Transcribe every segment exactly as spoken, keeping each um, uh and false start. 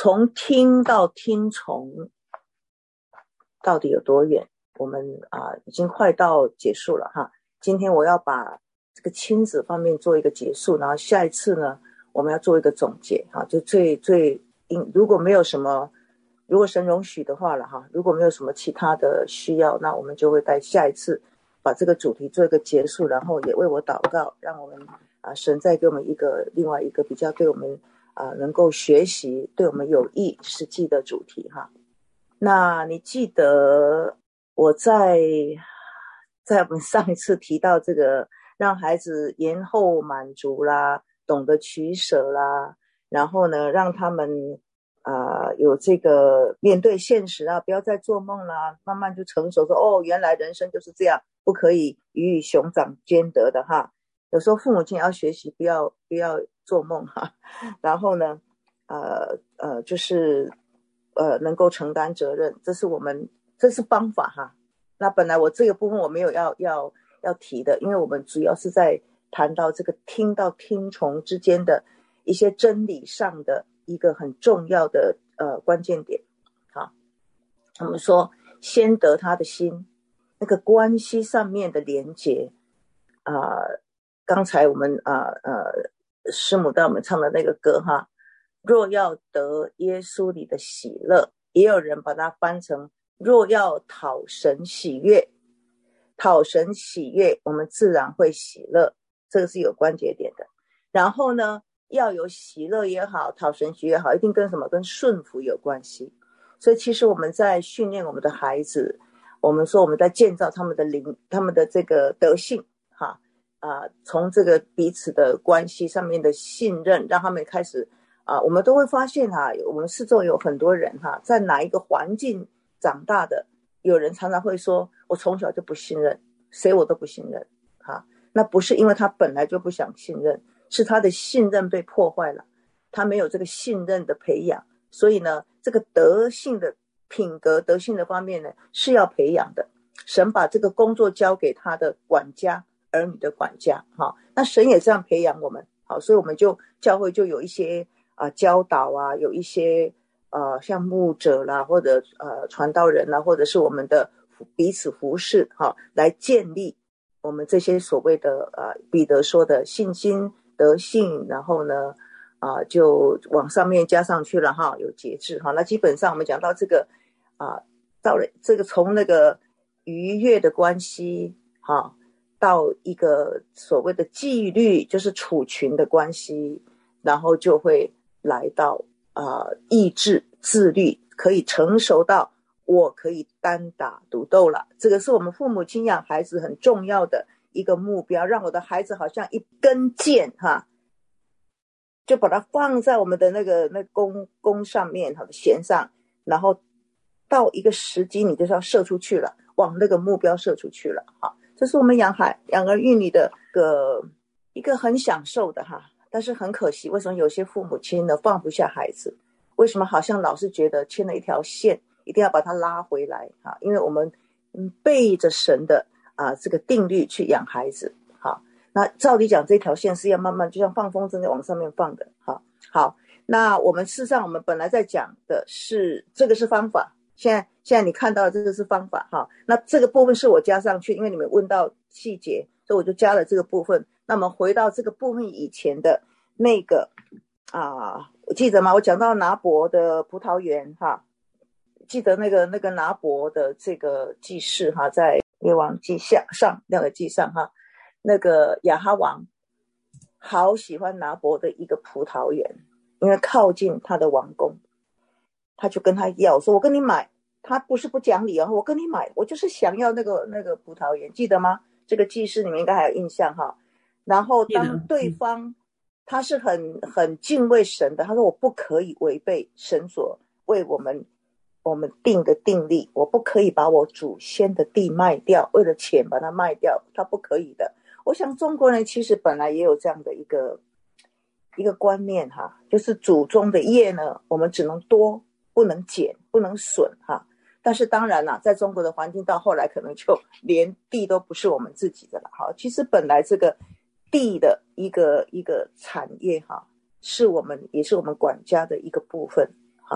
从听到听从到底有多远？我们啊、呃、已经快到结束了哈。今天我要把这个亲子方面做一个结束，然后下一次呢，我们要做一个总结哈。就最最如果没有什么，如果神容许的话了哈，如果没有什么其他的需要，那我们就会在下一次把这个主题做一个结束，然后也为我祷告，让我们啊、呃、神再给我们一个另外一个比较对我们啊、呃、能够学习对我们有益实际的主题哈。那你记得我在在我们上一次提到这个让孩子延后满足啦，懂得取舍啦，然后呢让他们啊、呃、有这个面对现实啊，不要再做梦啦，慢慢就成熟说哦，原来人生就是这样，不可以鱼与熊掌兼得的哈。有时候父母亲要学习，不要不要做梦哈。然后呢，呃呃，就是呃能够承担责任，这是我们这是方法哈。那本来我这个部分我没有要要要提的，因为我们主要是在谈到这个听到听从之间的一些真理上的一个很重要的呃关键点。好，我们说先得他的心，那个关系上面的连结啊、呃，刚才我们啊 呃, 呃师母带我们唱的那个歌哈，若要得耶稣里的喜乐，也有人把它翻成若要讨神喜悦，讨神喜悦，我们自然会喜乐，这个是有关节点的。然后呢，要有喜乐也好，讨神喜悦也好，一定跟什么？跟顺服有关系。所以其实我们在训练我们的孩子，我们说我们在建造他们的灵，他们的这个德性哈啊、呃，从这个彼此的关系上面的信任，让他们开始啊、呃，我们都会发现哈，我们四周有很多人哈，在哪一个环境长大的，有人常常会说，我从小就不信任，谁我都不信任哈。那不是因为他本来就不想信任，是他的信任被破坏了，他没有这个信任的培养，所以呢，这个德性的品格、德性的方面呢是要培养的。神把这个工作交给他的管家、儿女的管家，哈，那神也这样培养我们，好，所以我们就教会就有一些啊、呃、教导啊，有一些呃像牧者啦，或者呃传道人啦，或者是我们的彼此服侍，哈，来建立我们这些所谓的呃彼得说的信心、德性，然后呢啊、呃、就往上面加上去了哈，有节制哈。那基本上我们讲到这个啊、呃，到了这个从那个愉悦的关系哈，到一个所谓的纪律，就是处群的关系，然后就会来到啊、呃、意志、自律，可以成熟到我可以单打独斗了。这个是我们父母亲养孩子很重要的一个目标，让我的孩子好像一根箭哈，就把它放在我们的那个那弓弓上面，好的弦上，然后到一个时机你就是要射出去了，往那个目标射出去了哈。这是我们养孩养儿育女的个一个很享受的哈。但是很可惜，为什么有些父母亲呢放不下孩子？为什么好像老是觉得牵了一条线，一定要把它拉回来哈？因为我们背着神的啊这个定律去养孩子哈。那照理讲，这条线是要慢慢就像放风筝在往上面放的哈。好，那我们事实上我们本来在讲的是这个是方法，现在现在你看到的这个是方法哈。那这个部分是我加上去，因为你们问到细节，所以我就加了这个部分。那么回到这个部分以前的那个啊，我记得吗？我讲到拿伯的葡萄园哈，记得那个那个拿伯的这个记事哈，在列王记下上那个记上哈，那个亚哈王好喜欢拿伯的一个葡萄园，因为靠近他的王宫，他就跟他要说，我跟你买。他不是不讲理啊，我跟你买，我就是想要那个那个葡萄园，记得吗？这个记事你们应该还有印象哈。然后当对方他是很很敬畏神的，他说我不可以违背神所为我们我们定的定例，我不可以把我祖先的地卖掉，为了钱把它卖掉，他不可以的。我想中国人其实本来也有这样的一个一个观念哈，就是祖宗的业呢，我们只能多不能减不能损哈。但是当然啦，在中国的环境到后来可能就连地都不是我们自己的了哈。其实本来这个地的一个一个产业哈，是我们也是我们管家的一个部分哈。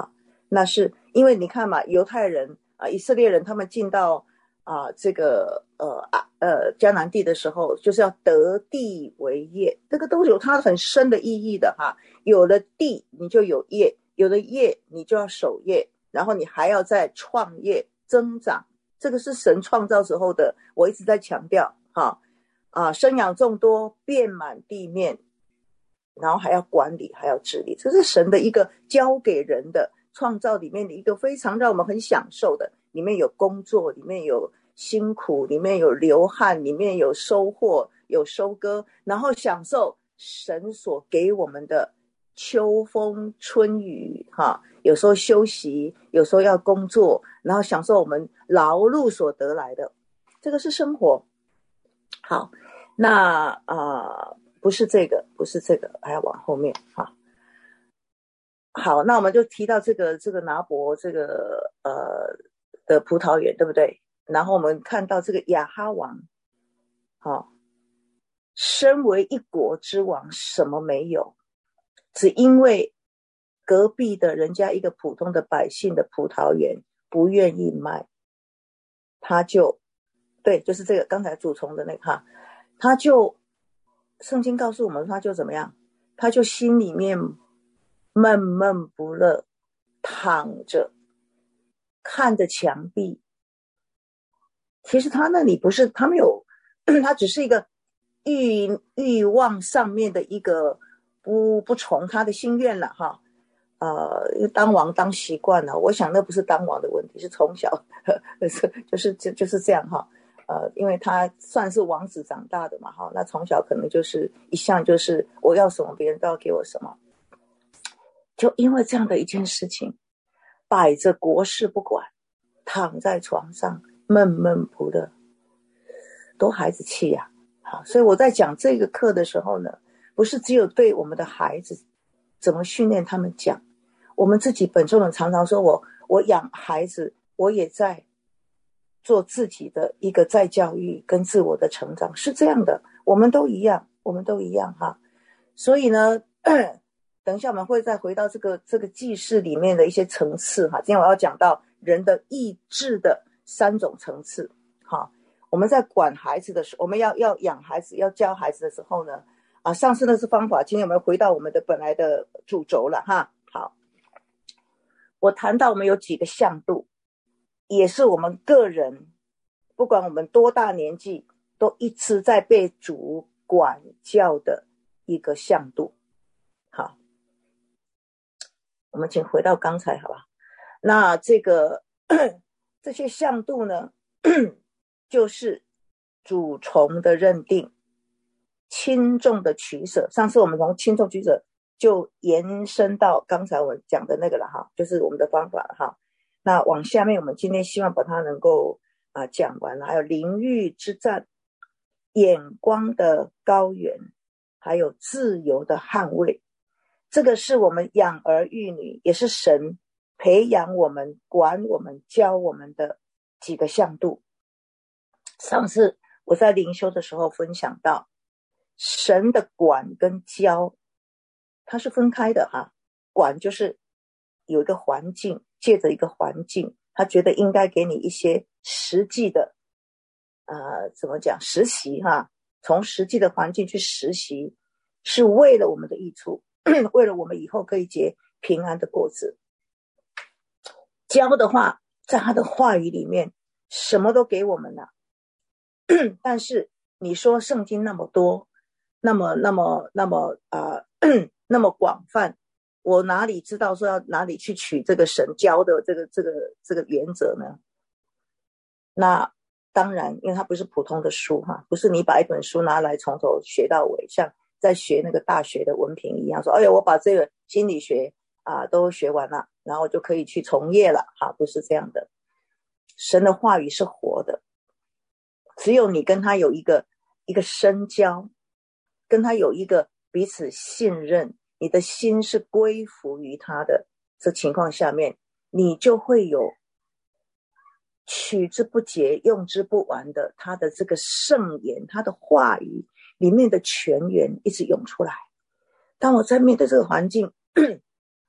那是因为你看嘛，犹太人啊、以色列人他们进到啊、这个呃啊呃迦南地的时候，就是要得地为业，这个都有它很深的意义的哈。有了地，你就有业，有了业，你就要守业，然后你还要再创业增长，这个是神创造时候的，我一直在强调哈啊，生养众多，遍满地面，然后还要管理，还要治理，这是神的一个交给人的创造里面的一个非常让我们很享受的，里面有工作，里面有辛苦，里面有流汗，里面有收获，有收割，然后享受神所给我们的秋风春雨哈，有时候休息，有时候要工作，然后享受我们劳碌所得来的，这个是生活。好，那啊、呃、不是这个，不是这个，还要往后面哈。好，那我们就提到这个这个拿伯这个呃的葡萄园，对不对？然后我们看到这个亚哈王，好、哦，身为一国之王，什么没有？只因为隔壁的人家一个普通的百姓的葡萄园不愿意卖，他就对，就是这个刚才主从的那个哈，他就圣经告诉我们，他就怎么样？他就心里面闷闷不乐，躺着看着墙壁。其实他那里不是，他没有，他只是一个欲欲望上面的一个不不从他的心愿了哈。呃，当王当习惯了，我想那不是当王的问题，是从小就是就就是这样哈。呃，因为他算是王子长大的嘛哈，那从小可能就是一向就是我要什么别人都要给我什么，就因为这样的一件事情，摆着国事不管，躺在床上闷闷不乐，多孩子气呀、啊！好，所以我在讲这个课的时候呢，不是只有对我们的孩子怎么训练他们讲，我们自己本身人常常说我我养孩子，我也在做自己的一个再教育跟自我的成长，是这样的，我们都一样，我们都一样哈。所以呢，等一下我们会再回到这个这个记事里面的一些层次哈。今天我要讲到人的意志的三种层次哈。我们在管孩子的时候，我们要要养孩子，要教孩子的时候呢，啊，上次那是方法，今天我们回到我们的本来的主轴了哈。好，我谈到我们有几个向度，也是我们个人，不管我们多大年纪，都一直在被主管教的一个向度。好，我们请回到刚才好吧。那这个这些向度呢，就是主从的认定，轻重的取舍。上次我们从轻重取舍就延伸到刚才我们讲的那个了哈，就是我们的方法了哈。那往下面我们今天希望把它能够啊、呃、讲完了，还有灵域之战，眼光的高远，还有自由的捍卫。这个是我们养儿育女，也是神培养我们、管我们、教我们的几个向度。上次我在灵修的时候分享到，神的管跟教它是分开的哈。管就是有一个环境，借着一个环境，他觉得应该给你一些实际的呃，怎么讲实习哈，从实际的环境去实习，是为了我们的益处，为了我们以后可以结平安的果子。教的话，在他的话语里面什么都给我们了，但是你说圣经那么多，那么那么那么啊、呃、那么广泛，我哪里知道说要哪里去取这个神教的这个这个这个原则呢？那当然，因为它不是普通的书哈，不是你把一本书拿来从头学到尾，像在学那个大学的文凭一样，说哎呀我把这个心理学啊都学完了，然后就可以去从业了哈，不是这样的。神的话语是活的，只有你跟他有一个一个深交，跟他有一个彼此信任，你的心是归服于他的这情况下面，你就会有取之不竭用之不完的他的这个圣言，他的话语里面的泉源一直涌出来。当我在面对这个环境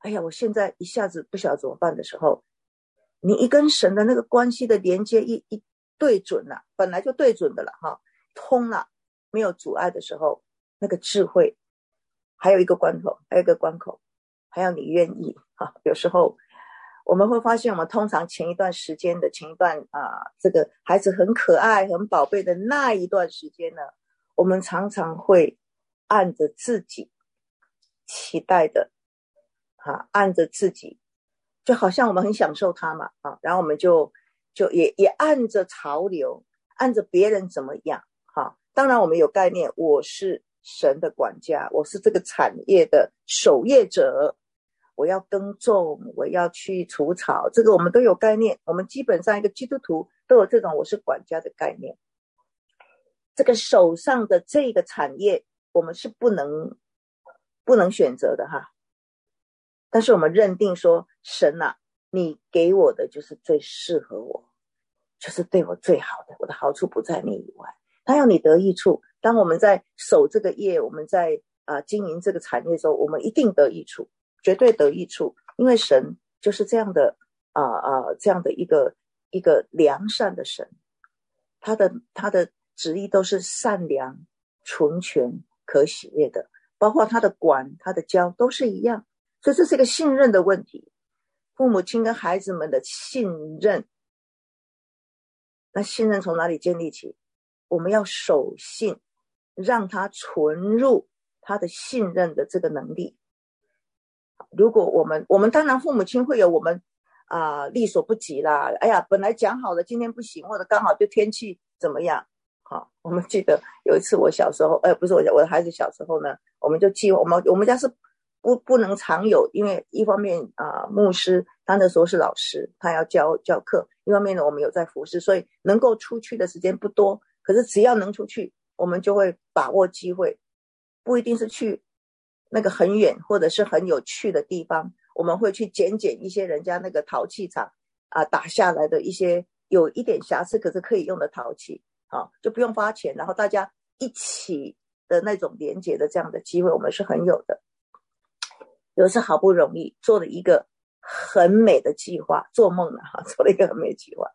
哎呀，我现在一下子不晓得怎么办的时候，你一跟神的那个关系的连接一一对准了，本来就对准的了哈，通了，没有阻碍的时候，那个智慧还有一个关口，还有一个关口，还要你愿意哈。有时候我们会发现，我们通常前一段时间的前一段啊，这个孩子很可爱、很宝贝的那一段时间呢，我们常常会按着自己期待的啊，按着自己，就好像我们很享受它嘛啊，然后我们就就也也按着潮流，按着别人怎么样哈。当然我们有概念，我是神的管家，我是这个产业的守业者，我要耕种，我要去除草，这个我们都有概念。我们基本上一个基督徒都有这种我是管家的概念。这个手上的这个产业，我们是不能不能选择的哈。但是我们认定说，神啊，你给我的就是最适合我，就是对我最好的，我的好处不在你以外，他要你得益处。当我们在守这个业，我们在、呃、经营这个产业的时候，我们一定得益处，绝对得益处，因为神就是这样的啊啊、呃、这样的一个一个良善的神，他的他的旨意都是善良、纯全、可喜悦的，包括他的管、他的教都是一样。所以这是一个信任的问题，父母亲跟孩子们的信任，那信任从哪里建立起？我们要守信，让他存入他的信任的这个能力。如果我们我们当然父母亲会有我们啊、呃、力所不及啦，哎呀本来讲好的今天不行，或者刚好就天气怎么样。好，我们记得有一次我小时候，呃不是我我的孩子小时候呢，我们就计划我们我们家是不不能常有，因为一方面啊、呃、牧师他那时候是老师，他要教教课，一方面呢我们有在服侍，所以能够出去的时间不多，可是只要能出去，我们就会把握机会，不一定是去那个很远或者是很有趣的地方，我们会去捡捡一些人家那个陶器厂啊打下来的一些有一点瑕疵可是可以用的陶器，啊，就不用花钱，然后大家一起的那种连结的这样的机会我们是很有的。有时好不容易做了一个很美的计划，做梦了哈，做了一个很美的计划，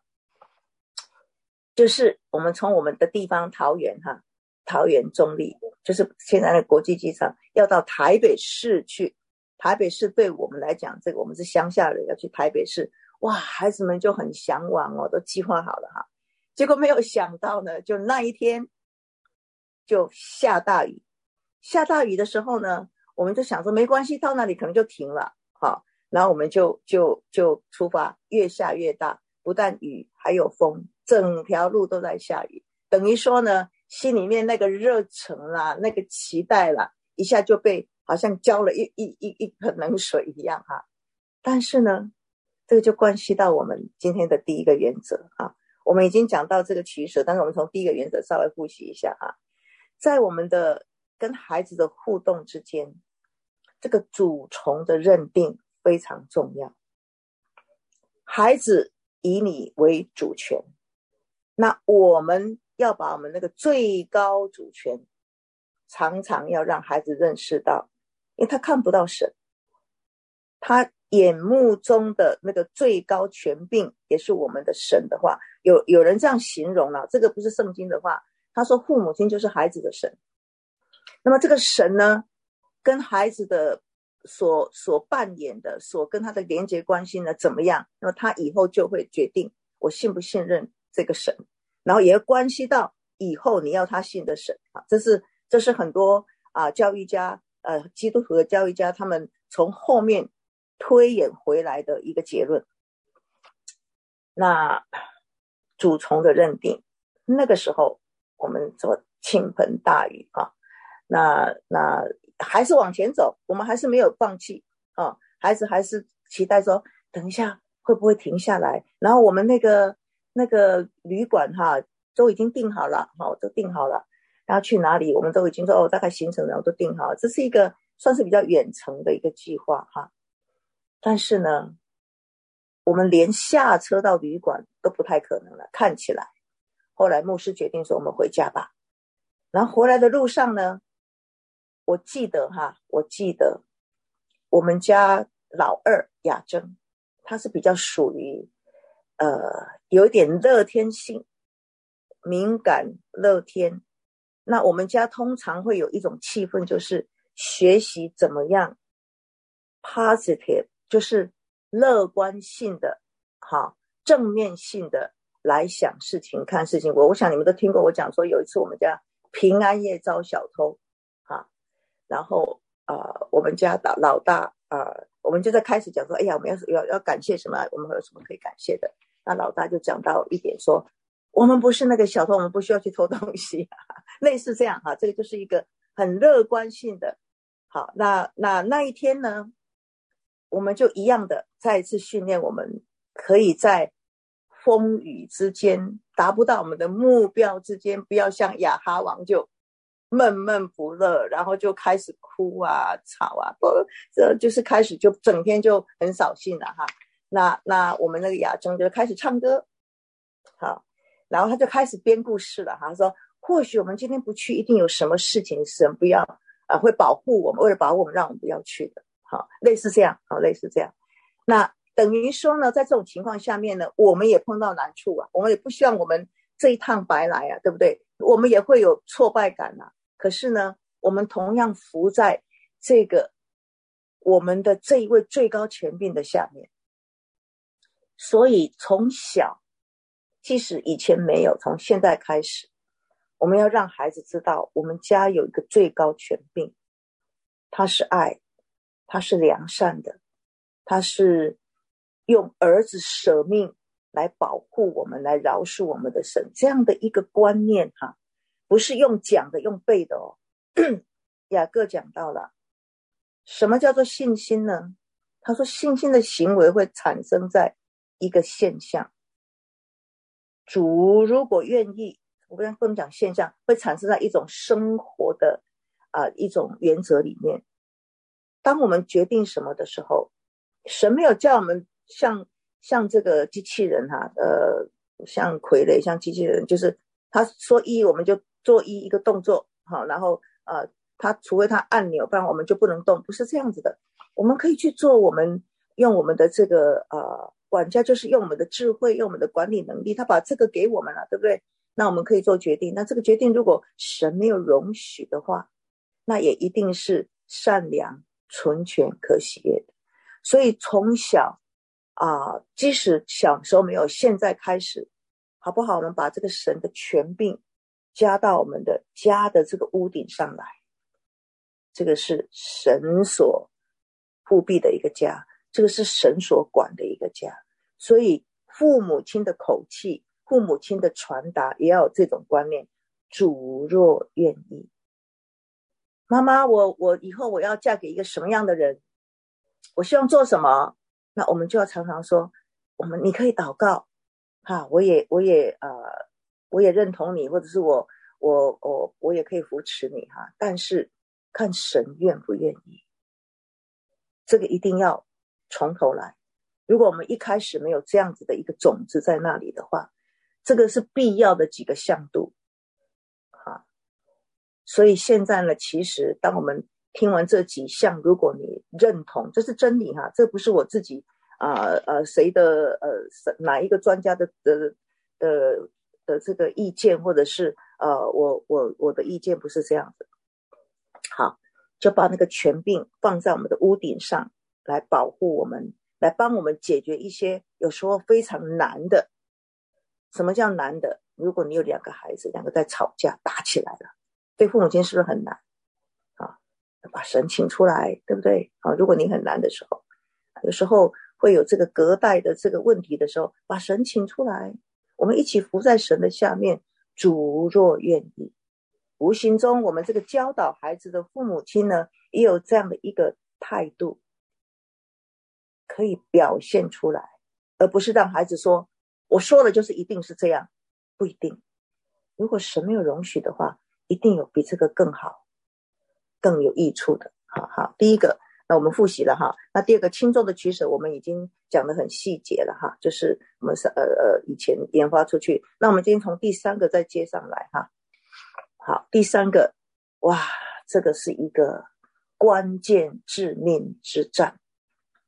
就是我们从我们的地方桃园哈，桃园中立，就是现在的国际机场，要到台北市去。台北市对我们来讲，这个我们是乡下人，要去台北市，哇，孩子们就很向往哦，都计划好了哈。结果没有想到呢，就那一天就下大雨。下大雨的时候呢，我们就想说没关系，到那里可能就停了，好，然后我们就就就出发，越下越大，不但雨还有风，整条路都在下雨，等于说呢，心里面那个热忱啦，那个期待啦，一下就被好像浇了一一一一盆冷水一样哈。但是呢，这个就关系到我们今天的第一个原则啊。我们已经讲到这个取舍，但是我们从第一个原则稍微复习一下啊，在我们的跟孩子的互动之间，这个主从的认定非常重要。孩子以你为主权，那我们要把我们那个最高主权常常要让孩子认识到，因为他看不到神，他眼目中的那个最高权柄也是我们的神的话，有有人这样形容了，这个不是圣经的话，他说父母亲就是孩子的神。那么这个神呢，跟孩子的所所扮演的，所跟他的连结关系呢怎么样？那么他以后就会决定我信不信任这个神，然后也会关系到以后你要他信的神啊，这是这是很多啊教育家呃基督徒的教育家他们从后面推演回来的一个结论。那主从的认定，那个时候我们做倾盆大雨啊，那那还是往前走，我们还是没有放弃啊，孩子还是期待说等一下会不会停下来，然后我们那个那个旅馆哈都已经订好了，好都订好了，然后去哪里我们都已经说哦大概行程然后都订好了，这是一个算是比较远程的一个计划哈。但是呢，我们连下车到旅馆都不太可能了，看起来。后来牧师决定说我们回家吧。然后回来的路上呢，我记得哈，我记得我们家老二雅珍，他是比较属于呃有一点乐天性，敏感乐天。那我们家通常会有一种气氛，就是学习怎么样 positive， 就是乐观性的，好，正面性的来想事情看事情。我我想你们都听过我讲说，有一次我们家平安夜遭小偷，啊，然后呃我们家老老大呃我们就在开始讲说，哎呀我们要要要感谢什么，我们有什么可以感谢的。那老大就讲到一点说，我们不是那个小偷，我们不需要去偷东西，类似这样哈，这个就是一个很乐观性的。好，那那那一天呢，我们就一样的再一次训练，我们可以在风雨之间，达不到我们的目标之间，不要像亚哈王就闷闷不乐，然后就开始哭啊吵啊，这就是开始就整天就很扫兴了哈。那那我们那个雅珍就开始唱歌，好，然后他就开始编故事了哈，说或许我们今天不去，一定有什么事情神不要啊、呃、会保护我们，为了保护我们让我们不要去的，好，类似这样，好，类似这样。那等于说呢，在这种情况下面呢，我们也碰到难处啊，我们也不希望我们这一趟白来啊，对不对？我们也会有挫败感啊。可是呢，我们同样服在这个我们的这一位最高权柄的下面，所以从小，即使以前没有，从现在开始，我们要让孩子知道，我们家有一个最高权柄，他是爱，他是良善的，他是用儿子舍命来保护我们，来饶恕我们的神，这样的一个观念哈，不是用讲的，用背的哦。雅各讲到了，什么叫做信心呢？他说信心的行为会产生在一个现象，主如果愿意，我不能讲现象，会产生在一种生活的、呃、一种原则里面。当我们决定什么的时候，神没有叫我们像像这个机器人哈、啊，呃，像傀儡，像机器人，就是他说一我们就做一一个动作，好，然后呃，他除非他按钮，不然我们就不能动，不是这样子的。我们可以去做，我们用我们的这个呃管家，就是用我们的智慧，用我们的管理能力，他把这个给我们了，对不对？那我们可以做决定。那这个决定如果神没有容许的话，那也一定是善良、纯全、可喜悦的。所以从小啊、呃，即使小时候没有，现在开始，好不好？我们把这个神的权柄加到我们的家的这个屋顶上来，这个是神所护庇的一个家，这个是神所管的一个家。所以父母亲的口气，父母亲的传达也要有这种观念，主若愿意。妈妈，我我以后我要嫁给一个什么样的人，我希望做什么，那我们就要常常说，我们你可以祷告哈，我也我也呃我也认同你，或者是我我我我也可以扶持你哈，但是看神愿不愿意，这个一定要从头来。如果我们一开始没有这样子的一个种子在那里的话，这个是必要的几个向度哈。所以现在呢，其实当我们听完这几项，如果你认同，这是真理哈，这不是我自己啊呃，呃谁的呃哪一个专家的的的的这个意见，或者是呃我我我的意见不是这样子。好，就把那个权柄放在我们的屋顶上，来保护我们，来帮我们解决一些有时候非常难的。什么叫难的？如果你有两个孩子，两个在吵架打起来了，对父母亲是不是很难啊？把神请出来，对不对啊？如果你很难的时候，有时候会有这个隔代的这个问题的时候，把神请出来，我们一起伏在神的下面，主若愿意。无形中我们这个教导孩子的父母亲呢，也有这样的一个态度可以表现出来，而不是让孩子说我说了就是一定是这样，不一定。如果神没有容许的话，一定有比这个更好更有益处的。好好，第一个那我们复习了哈，那第二个轻重的取舍我们已经讲得很细节了哈，就是我们呃呃以前研发出去。那我们今天从第三个再接上来哈。好，第三个，哇，这个是一个关键致命之战。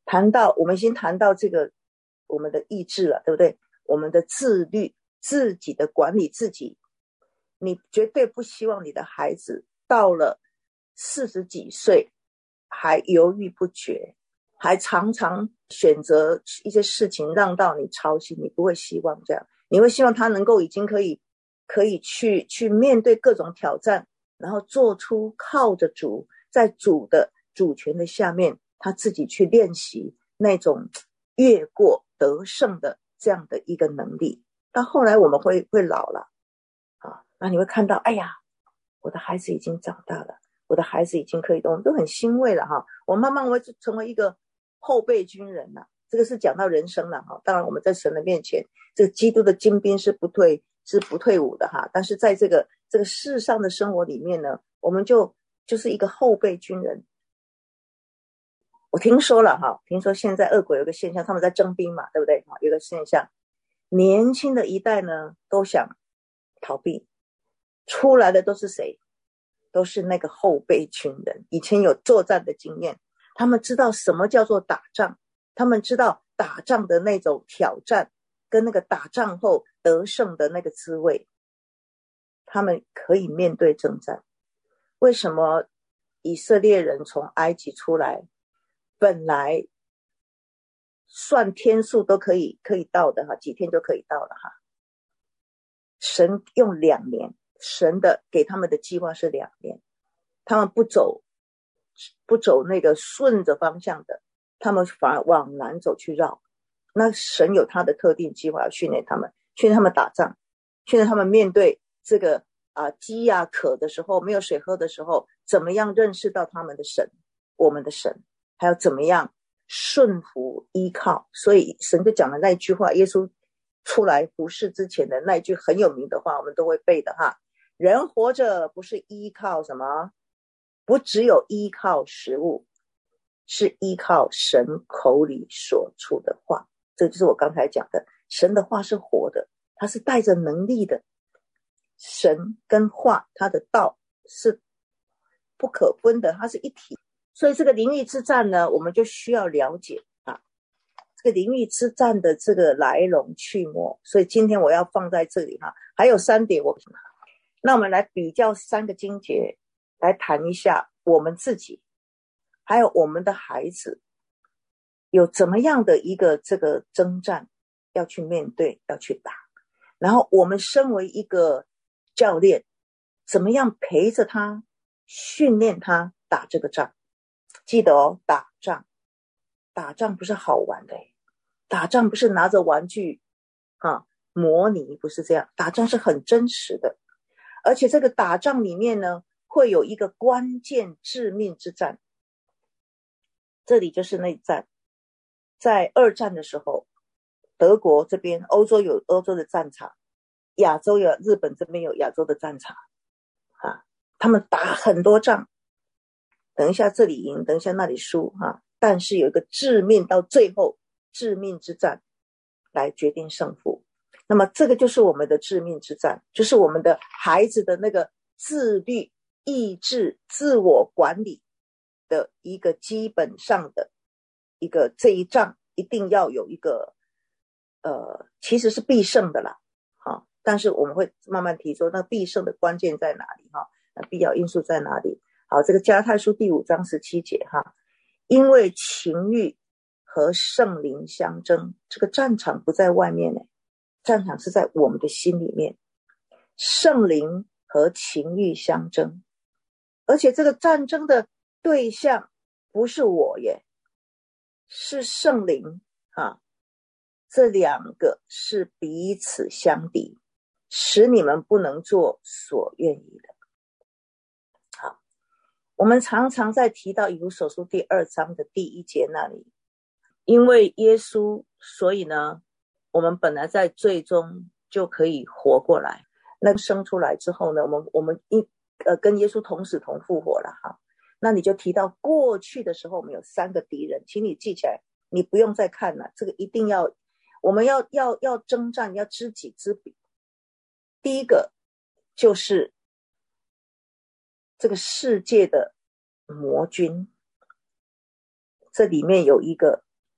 谈到我们已经谈到这个我们的意志了，对不对？我们的自律，自己的管理自己，你绝对不希望你的孩子到了四十几岁还犹豫不决，还常常选择一些事情让到你操心，你不会希望这样，你会希望他能够已经可以可以去去面对各种挑战，然后做出靠着主，在主的主权的下面，他自己去练习那种越过得胜的这样的一个能力。到后来我们会会老了啊，那你会看到，哎呀，我的孩子已经长大了，我的孩子已经可以动，我们都很欣慰了哈。我慢慢会成为一个后备军人了，这个是讲到人生了哈。当然我们在神的面前，这个基督的精兵是不退是不退伍的哈。但是在这个这个世上的生活里面呢，我们就就是一个后备军人。我听说了哈，听说现在俄国有个现象，他们在征兵嘛，对不对？有个现象，年轻的一代呢都想逃避，出来的都是谁？都是那个后备军人，以前有作战的经验，他们知道什么叫做打仗，他们知道打仗的那种挑战，跟那个打仗后得胜的那个滋味，他们可以面对征战。为什么以色列人从埃及出来，本来算天数都可以可以到的哈，几天就可以到了哈。神用两年，神的给他们的计划是两年，他们不走不走那个顺着方向的，他们反而往南走去绕。那神有他的特定计划，要训练他们，训练他们打仗，训练他们面对这个啊饥啊渴的时候，没有水喝的时候，怎么样认识到他们的神，我们的神，还有怎么样顺服依靠。所以神就讲了那句话，耶稣出来服侍之前的那句很有名的话，我们都会背的哈。人活着不是依靠什么，不只有依靠食物，是依靠神口里所出的话。这就是我刚才讲的，神的话是活的，它是带着能力的。神跟话，它的道是不可分的，它是一体。所以这个灵域之战呢，我们就需要了解啊，这个灵域之战的这个来龙去脉。所以今天我要放在这里哈，还有三点我，那我们来比较三个经节，来谈一下我们自己，还有我们的孩子，有怎么样的一个这个征战要去面对，要去打。然后我们身为一个教练，怎么样陪着他，训练他打这个仗。记得哦，打仗打仗不是好玩的，打仗不是拿着玩具啊模拟，不是这样，打仗是很真实的。而且这个打仗里面呢，会有一个关键致命之战，这里就是内战。在二战的时候，德国这边，欧洲有欧洲的战场，亚洲有日本这边有亚洲的战场啊，他们打很多仗，等一下这里赢，等一下那里输啊，但是有一个致命到最后致命之战来决定胜负。那么这个就是我们的致命之战，就是我们的孩子的那个自律、意志、自我管理的一个基本上的一个，这一仗一定要有一个呃，其实是必胜的啦，啊，但是我们会慢慢提出那必胜的关键在哪里哈，那必要因素在哪里。好，这个加拉太书第五章十七节哈，因为情欲和圣灵相争，这个战场不在外面呢，战场是在我们的心里面，圣灵和情欲相争，而且这个战争的对象不是我耶，是圣灵啊，这两个是彼此相敌，使你们不能做所愿意的。好，我们常常在提到以弗所书第二章的第一节那里，因为耶稣，所以呢，我们本来在罪中就可以活过来。那生出来之后呢，我们我们一呃跟耶稣同死同复活了哈。那你就提到过去的时候，我们有三个敌人，请你记起来，你不用再看了，这个一定要，我们要要要征战，要知己知彼。第一个就是这个世界的魔君，这里面有一个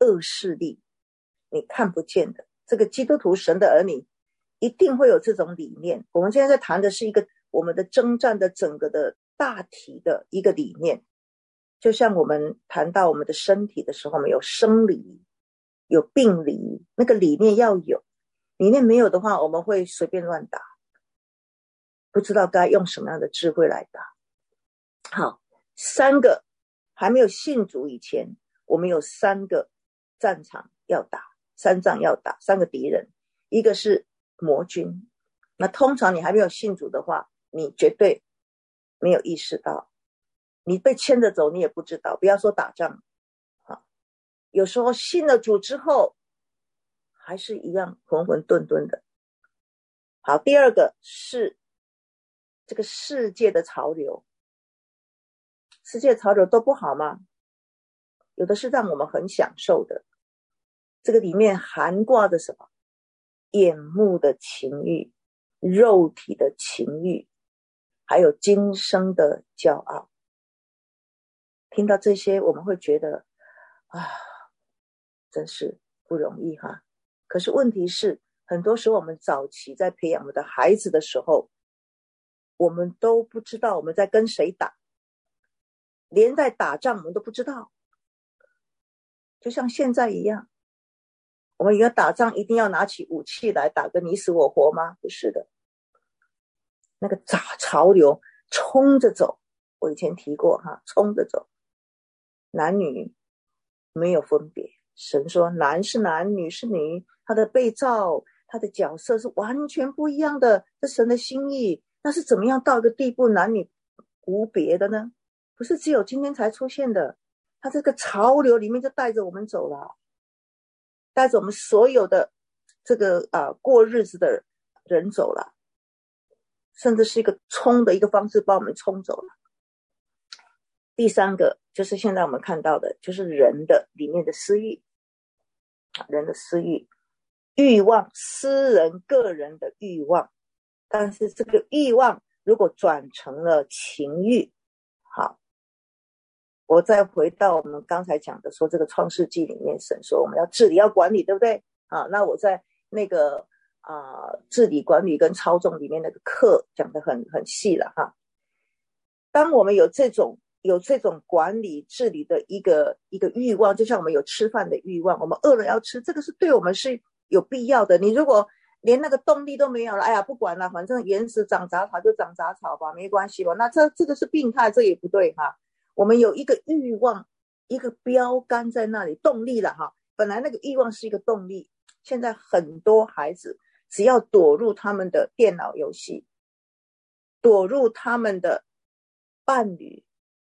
恶势力，你看不见的。这个基督徒神的儿女一定会有这种理念。我们现在在谈的是一个我们的征战的整个的大体的一个理念，就像我们谈到我们的身体的时候，我们有生理有病理，那个理念要有，理念没有的话，我们会随便乱打，不知道该用什么样的智慧来打。好，三个还没有信主以前，我们有三个战场要打，三仗要打，三个敌人。一个是魔军，那通常你还没有信主的话，你绝对没有意识到，你被牵着走你也不知道，不要说打仗。好，有时候信了主之后还是一样浑浑沌沌的。好，第二个是这个世界的潮流，世界潮流都不好吗？有的是让我们很享受的，这个里面含挂着什么？眼目的情欲，肉体的情欲，还有今生的骄傲。听到这些我们会觉得啊，真是不容易哈。可是问题是，很多时候我们早期在培养我们的孩子的时候，我们都不知道我们在跟谁打，连在打仗我们都不知道。就像现在一样，我们以为打仗一定要拿起武器来打个你死我活吗？不是的，那个潮流冲着走，我以前提过哈，冲着走，男女没有分别。神说男是男，女是女，他的被造，他的角色是完全不一样的，这神的心意。那是怎么样到一个地步男女无别的呢？不是只有今天才出现的，他这个潮流里面就带着我们走了，带着我们所有的这个啊过日子的人走了，甚至是一个冲的一个方式把我们冲走了。第三个就是现在我们看到的，就是人的里面的私欲，人的私欲，欲望，私人个人的欲望。但是这个欲望如果转成了情欲，好，我再回到我们刚才讲的说这个创世纪里面神说我们要治理要管理，对不对？好，那我在那个啊、呃、治理管理跟操纵里面那个课讲得很很细了哈。当我们有这种有这种管理治理的一个一个欲望，就像我们有吃饭的欲望，我们饿了要吃，这个是对我们是有必要的。你如果连那个动力都没有了，哎呀不管了，反正原始长杂草就长杂草吧，没关系吧，那这这个是病态，这也不对哈。我们有一个欲望，一个标杆在那里，动力了哈。本来那个欲望是一个动力，现在很多孩子只要躲入他们的电脑游戏，躲入他们的伴侣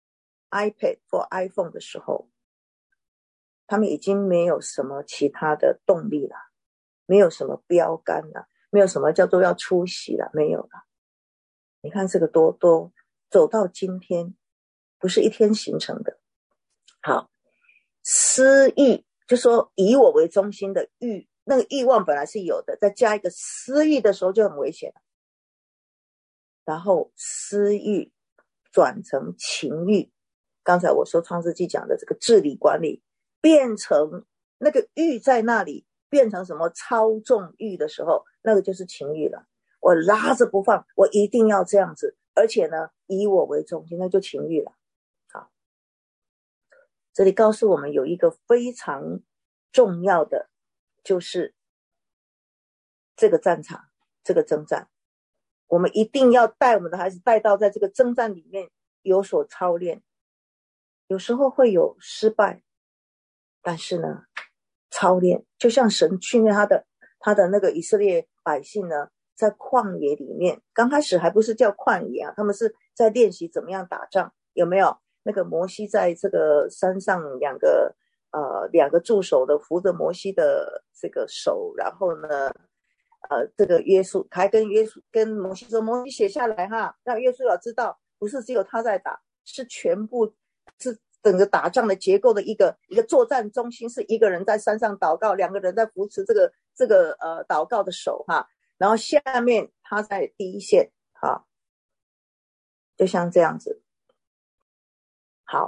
iPad 或 iPhone 的时候，他们已经没有什么其他的动力了，没有什么标杆了，没有什么叫做要出席了，没有了。你看这个多多走到今天不是一天形成的。好，私欲就说以我为中心的欲，那个欲望本来是有的，再加一个私欲的时候就很危险了。然后私欲转成情欲，刚才我说创世纪讲的这个治理管理，变成那个欲在那里变成什么操纵欲的时候，那个就是情欲了。我拉着不放，我一定要这样子，而且呢以我为中心，那就情欲了。好，这里告诉我们有一个非常重要的，就是这个战场，这个征战，我们一定要带我们的孩子带到在这个征战里面有所操练。有时候会有失败，但是呢操练就像神训练他的他的那个以色列百姓呢，在旷野里面，刚开始还不是叫旷野啊，他们是在练习怎么样打仗，有没有？那个摩西在这个山上，两个呃两个助手的扶着摩西的这个手，然后呢呃这个约书还跟约书跟摩西说，摩西写下来哈，让约书亚知道不是只有他在打，是全部是整个打仗的结构的一个一个作战中心，是一个人在山上祷告，两个人在扶持这个这个呃祷告的手哈，然后下面他在第一线哈，就像这样子。好，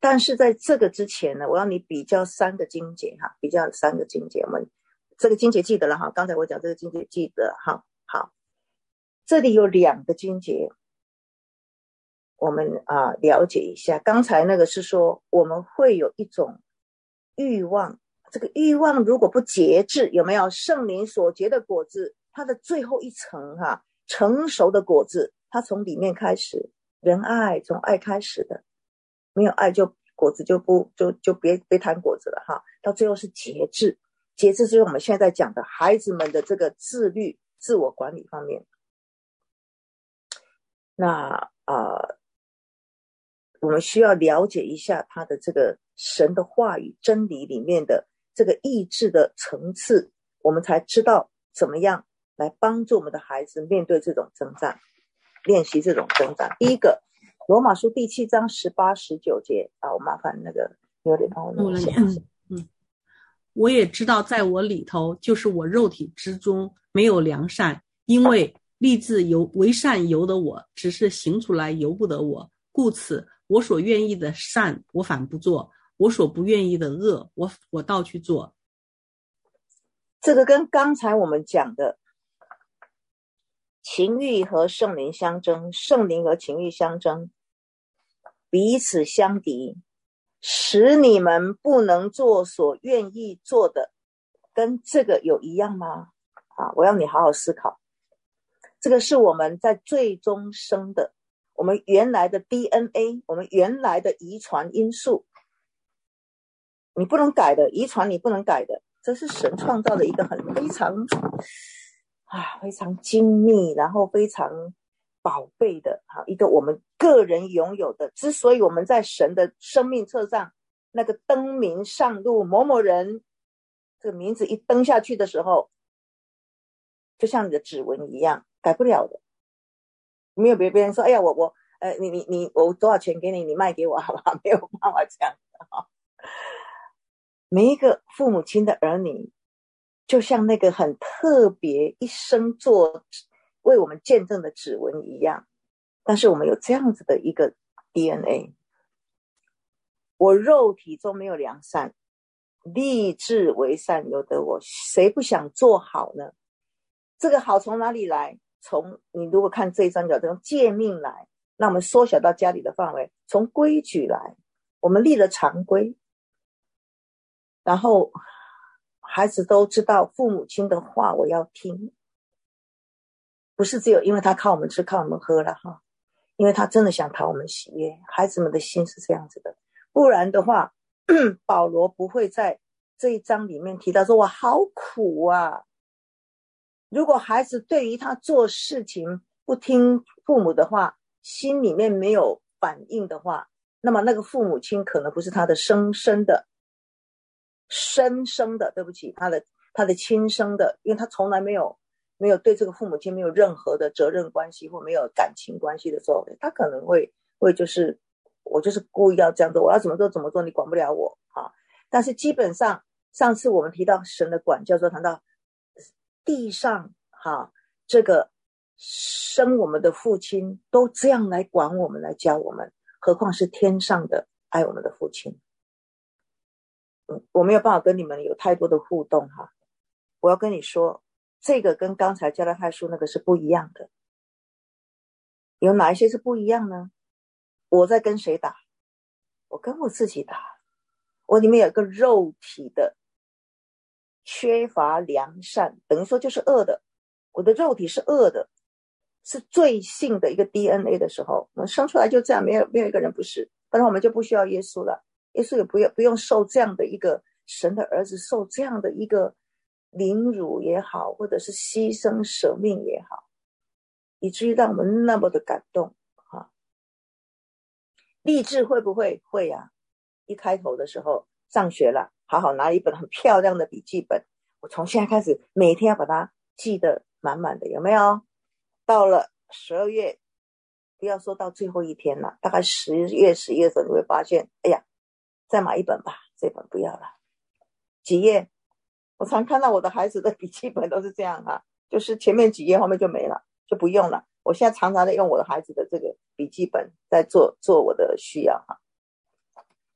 但是在这个之前呢，我要你比较三个经节哈，比较三个经节，我们这个经节记得了哈，刚才我讲这个经节记得哈。好，这里有两个经节，我们啊了解一下。刚才那个是说我们会有一种欲望，这个欲望如果不节制，有没有圣灵所结的果子？它的最后一层哈，成熟的果子，它从里面开始，仁爱从爱开始的，没有爱就果子就不就就别别谈果子了哈。到最后是节制，节制就是我们现在讲的孩子们的这个自律、自我管理方面。那呃，我们需要了解一下他的这个神的话语真理里面的这个意志的层次，我们才知道怎么样来帮助我们的孩子面对这种征战，练习这种征战。第一个，罗马书第七章十八十九节啊，我麻烦那个有点帮我念一下。 嗯嗯，我也知道在我里头，就是我肉体之中没有良善，因为立志由为善由得我，只是行出来由不得我。故此，我所愿意的善我反不做，我所不愿意的恶我我倒去做。 这个跟刚才我们讲的情欲和圣灵相争，圣灵和情欲相争，彼此相敌，使你们不能做所愿意做的，跟这个有一样吗？啊，我要你好好思考。这个是我们在最终生的，我们原来的 D N A， 我们原来的遗传因素，你不能改的，遗传你不能改的，这是神创造的一个很非常啊非常精密，然后非常宝贝的啊一个我们个人拥有的。之所以我们在神的生命册上那个登名上路某某人这个名字一登下去的时候，就像你的指纹一样，改不了的。没有别别人说，哎呀，我我呃，你你你，我多少钱给你，你卖给我好不好？没有办法这样的哈。每一个父母亲的儿女，就像那个很特别一生做为我们见证的指纹一样，但是我们有这样子的一个 D N A。我肉体中没有良善，立志为善由得我，谁不想做好呢？这个好从哪里来？从你如果看这一章讲从诫命来，那我们缩小到家里的范围，从规矩来，我们立了常规，然后孩子都知道父母亲的话我要听，不是只有因为他靠我们吃靠我们喝了哈，因为他真的想讨我们喜悦，孩子们的心是这样子的。不然的话保罗不会在这一章里面提到说我好苦啊。如果孩子对于他做事情不听父母的话，心里面没有反应的话，那么那个父母亲可能不是他的生生的生生的对不起他的他的亲生的，因为他从来没有没有对这个父母亲没有任何的责任关系或没有感情关系的时候，他可能会会就是我就是故意要这样做，我要怎么做怎么做，你管不了我啊。但是基本上上次我们提到神的管教，说谈到地上哈，这个生我们的父亲都这样来管我们来教我们，何况是天上的爱我们的父亲。嗯，我没有办法跟你们有太多的互动哈。我要跟你说，这个跟刚才加拉太书那个是不一样的。有哪一些是不一样呢？我在跟谁打？我跟我自己打。我里面有一个肉体的缺乏良善，等于说就是恶的，我的肉体是恶的，是罪性的一个 D N A 的时候，我们生出来就这样，没有没有一个人不是，不然我们就不需要耶稣了，耶稣也不用不用受这样的一个神的儿子受这样的一个凌辱也好，或者是牺牲舍命也好，以至于让我们那么的感动啊。励志会不会？会啊。一开头的时候上学了，好好拿一本很漂亮的笔记本，我从现在开始每天要把它记得满满的，有没有？到了十二月，不要说到最后一天了，大概十月十一月的时候，你会发现，哎呀，再买一本吧，这本不要了。几页？我常看到我的孩子的笔记本都是这样啊，就是前面几页后面就没了，就不用了。我现在常常在用我的孩子的这个笔记本在做做我的需要哈。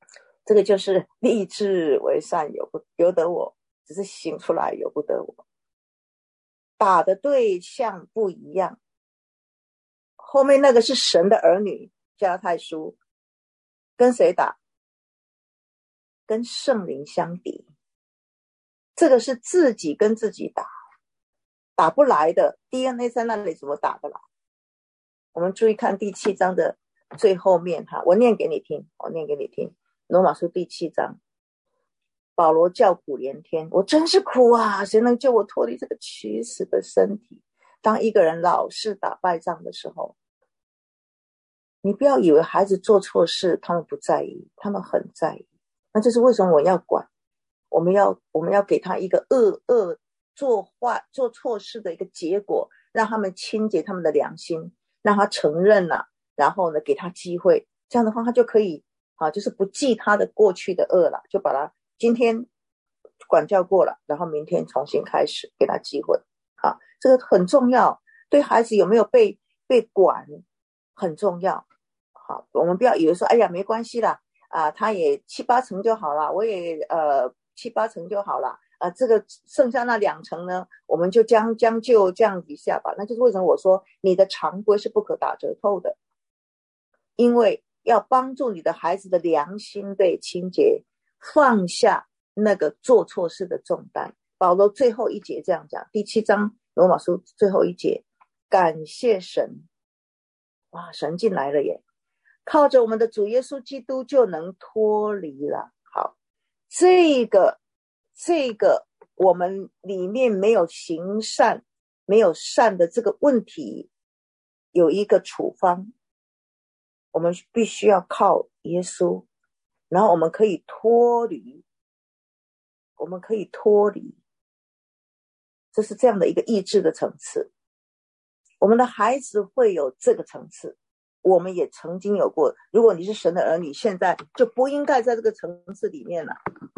这个就是立志为善由不由得我，只是行出来由不得我。打的对象不一样，后面那个是神的儿女，加太书跟谁打？跟圣灵相敌。这个是自己跟自己打，打不来的 D N A 在那里怎么打得来？我们注意看第七章的最后面哈，我念给你听，我念给你听。罗马书第七章，保罗叫苦连天，我真是苦啊！谁能救我脱离这个屈死的身体？当一个人老是打败仗的时候，你不要以为孩子做错事他们不在意，他们很在意。那这是为什么我要管？我们要我们要给他一个恶恶做坏做错事的一个结果，让他们清洁他们的良心，让他承认了、啊，然后呢给他机会，这样的话他就可以啊，就是不记他的过去的恶了，就把他今天管教过了，然后明天重新开始，给他机会啊，这个很重要，对孩子有没有被被管很重要。好，我们不要以为说哎呀没关系啦啊，他也七八成就好了，我也呃七八成就好了啊，这个剩下那两成呢，我们就将将就这样一下吧。那就是为什么我说你的常规是不可打折扣的，因为要帮助你的孩子的良心被清洁，放下那个做错事的重担。保罗最后一节这样讲，第七章罗马书最后一节，感谢神，哇，神进来了耶！靠着我们的主耶稣基督就能脱离了。好，这个这个我们里面没有行善没有善的这个问题，有一个处方，我们必须要靠耶稣，然后我们可以脱离，我们可以脱离，这是这样的一个意志的层次。我们的孩子会有这个层次，我们也曾经有过。如果你是神的儿女，现在就不应该在这个层次里面了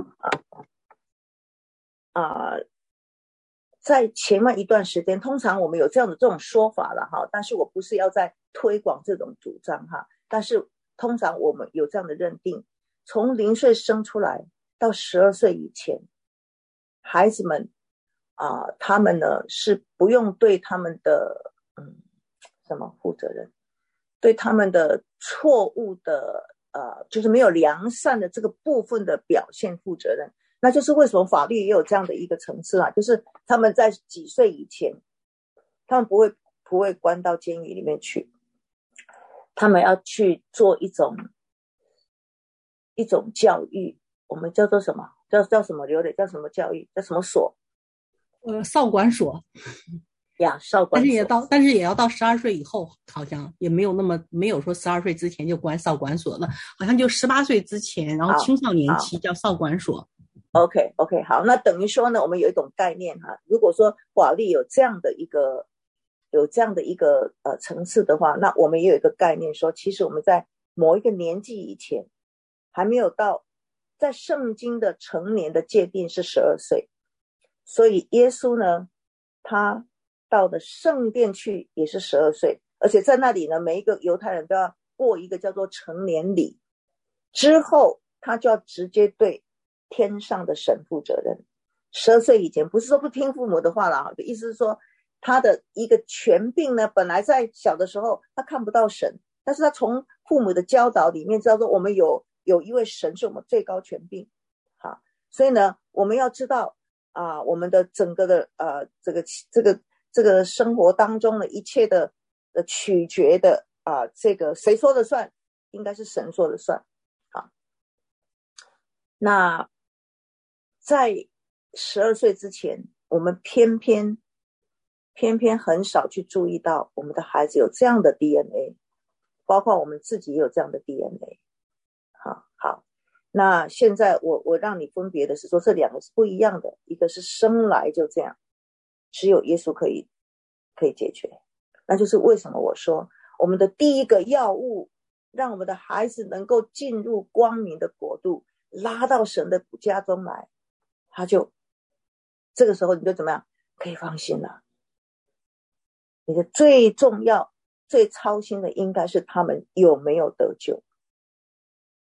啊啊！在前面一段时间，通常我们有这样的这种说法了哈，但是我不是要在推广这种主张哈，但是通常我们有这样的认定，从零岁生出来到十二岁以前，孩子们啊、呃，他们呢是不用对他们的嗯什么负责任。对他们的错误的呃，就是没有良善的这个部分的表现负责任，那就是为什么法律也有这样的一个层次啊，就是他们在几岁以前，他们不会不会关到监狱里面去，他们要去做一种一种教育，我们叫做什么？叫叫什么流的？叫什么教育？叫什么所？ 呃，少管所。 呀，少管所， 但是也到，但是也要到十二岁以后，好像也没有那么没有说十二岁之前就关少管所了，好像就十八岁之前，然后青少年期叫少管所。 OK OK， 好，那等于说呢，我们有一种概念哈，如果说法律有这样的一个有这样的一个呃层次的话，那我们也有一个概念说，其实我们在某一个年纪以前还没有到，在圣经的成年的界定是十二岁，所以耶稣呢，他到的圣殿去也是十二岁，而且在那里呢，每一个犹太人都要过一个叫做成年礼，之后他就要直接对天上的神负责任。十二岁以前不是说不听父母的话了，意思是说他的一个权柄呢，本来在小的时候他看不到神，但是他从父母的教导里面知道说我们有有一位神是我们最高权柄。好，所以呢我们要知道啊，我们的整个的呃这个这个这个生活当中的一切的的取决的啊，这个谁说了算？应该是神说了算。好，那在十二岁之前，我们偏偏偏偏很少去注意到我们的孩子有这样的 D N A， 包括我们自己也有这样的 D N A。 好好，那现在我我让你分别的是说这两个是不一样的，一个是生来就这样，只有耶稣可以可以解决。那就是为什么我说我们的第一个药物，让我们的孩子能够进入光明的国度，拉到神的家中来，他就这个时候你就怎么样可以放心了。你的最重要最操心的应该是他们有没有得救，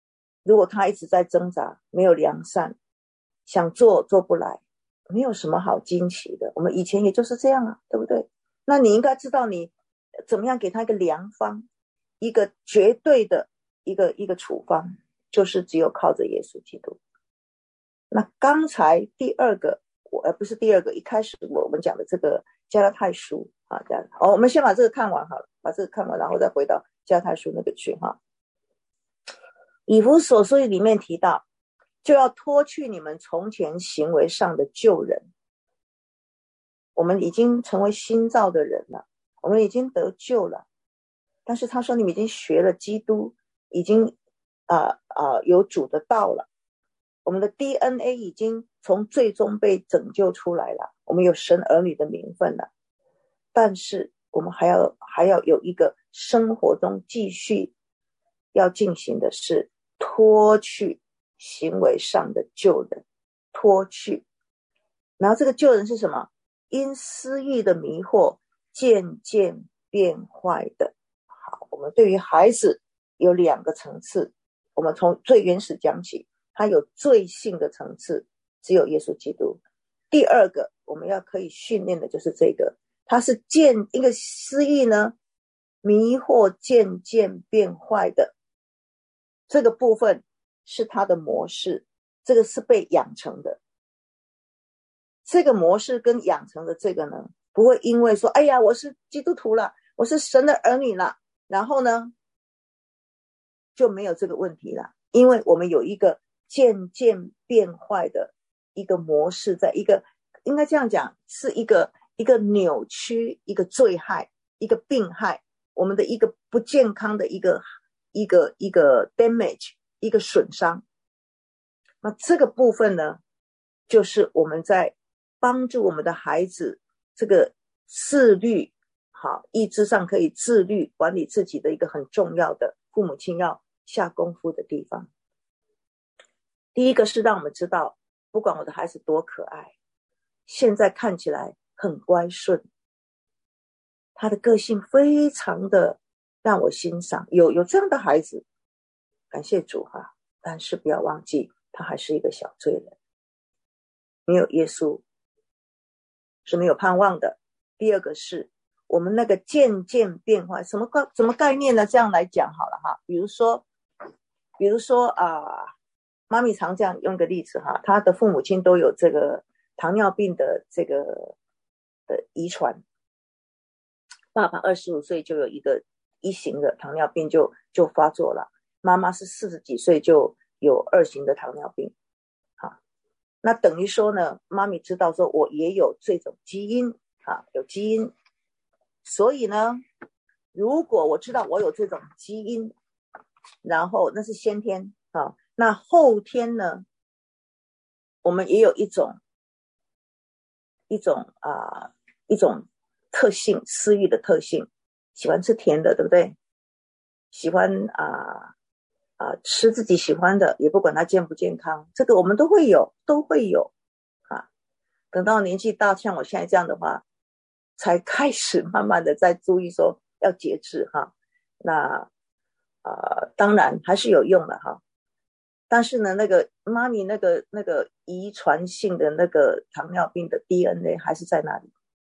如果他一直在挣扎，没有良善，想做做不来，没有什么好惊奇的。我们以前也就是这样啊，对不对？那你应该知道你怎么样给他一个良方，一个绝对的一个一个处方，就是只有靠着耶稣基督。那刚才第二个，我呃不是第二个，一开始我们讲的这个加拉太书啊，这样哦，我们先把这个看完好了，把这个看完，然后再回到加拉太书那个去哈。以弗所书里面提到，就要脱去你们从前行为上的旧人。我们已经成为新造的人了，我们已经得救了。但是他说你们已经学了基督，已经呃呃有主的道了。我们的 D N A 已经从最终被拯救出来了，我们有神儿女的名分了。但是我们还要还要有一个生活中继续要进行的是脱去行为上的旧人，脱去。然后这个旧人是什么？因私欲的迷惑渐渐变坏的。好，我们对于孩子有两个层次，我们从最原始讲起，他有罪性的层次，只有耶稣基督。第二个我们要可以训练的就是这个，他是渐一个私欲呢迷惑渐渐变坏的，这个部分是他的模式，这个是被养成的。这个模式跟养成的这个呢，不会因为说哎呀我是基督徒了，我是神的儿女了，然后呢就没有这个问题了。因为我们有一个渐渐变坏的一个模式，在一个应该这样讲，是一个一个扭曲，一个罪害，一个病害，我们的一个不健康的一个一个一个 damage， 一个损伤。那这个部分呢，就是我们在帮助我们的孩子这个自律，好，意志上可以自律管理自己的一个很重要的父母亲要下功夫的地方。第一个是让我们知道，不管我的孩子多可爱，现在看起来很乖顺，他的个性非常的让我欣赏，有有这样的孩子，感谢主哈。但是不要忘记，他还是一个小罪人，没有耶稣是没有盼望的。第二个是我们那个渐渐变坏，什么概什么概念呢？这样来讲好了哈。比如说，比如说啊、呃，妈咪常这样用个例子哈，她的父母亲都有这个糖尿病的这个的遗传。爸爸二十五岁就有一个一型的糖尿病就就发作了，妈妈是四十几岁就有二型的糖尿病。好，那等于说呢，妈咪知道说我也有这种基因啊，有基因，所以呢，如果我知道我有这种基因，然后那是先天啊，那后天呢，我们也有一种一种啊、呃、一种特性，私欲的特性，喜欢吃甜的，对不对？喜欢啊啊、呃、吃自己喜欢的，也不管它健不健康，这个我们都会有，都会有啊。等到年纪大，像我现在这样的话，才开始慢慢的在注意说要节制哈。那呃，当然还是有用的哈。但是呢，那个妈咪那个那个遗传性的那个糖尿病的 D N A 还是在那里。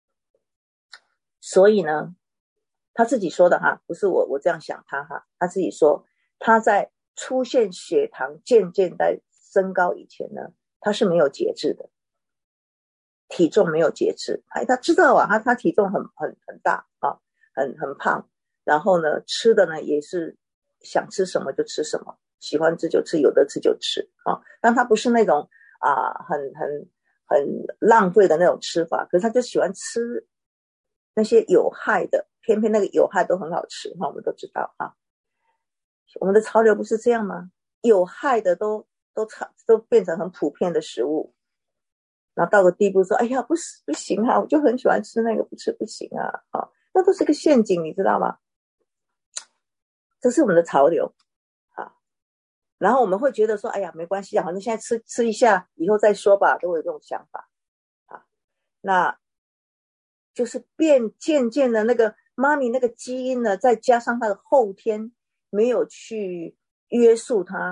所以呢，他自己说的哈，不是我我这样想他哈，他自己说他在出现血糖渐渐在升高以前呢，他是没有节制的，体重没有节制。哎，他知道啊，他他体重很很很大啊，很很胖，然后呢，吃的呢也是想吃什么就吃什么，喜欢吃就吃，有的吃就吃啊。但他不是那种啊很很很浪费的那种吃法，可是他就喜欢吃那些有害的，偏偏那个有害都很好吃哈，我们都知道哈。我们的潮流不是这样吗？有害的都都都变成很普遍的食物，然后到个地步说，哎呀，不不行啊，我就很喜欢吃那个，不吃不行啊，啊，那都是个陷阱，你知道吗？这是我们的潮流啊。然后我们会觉得说，哎呀，没关系啊，反正现在吃吃一下，以后再说吧，都会有这种想法啊。那就是变渐渐的那个妈咪那个基因呢，再加上她的后天没有去约束她，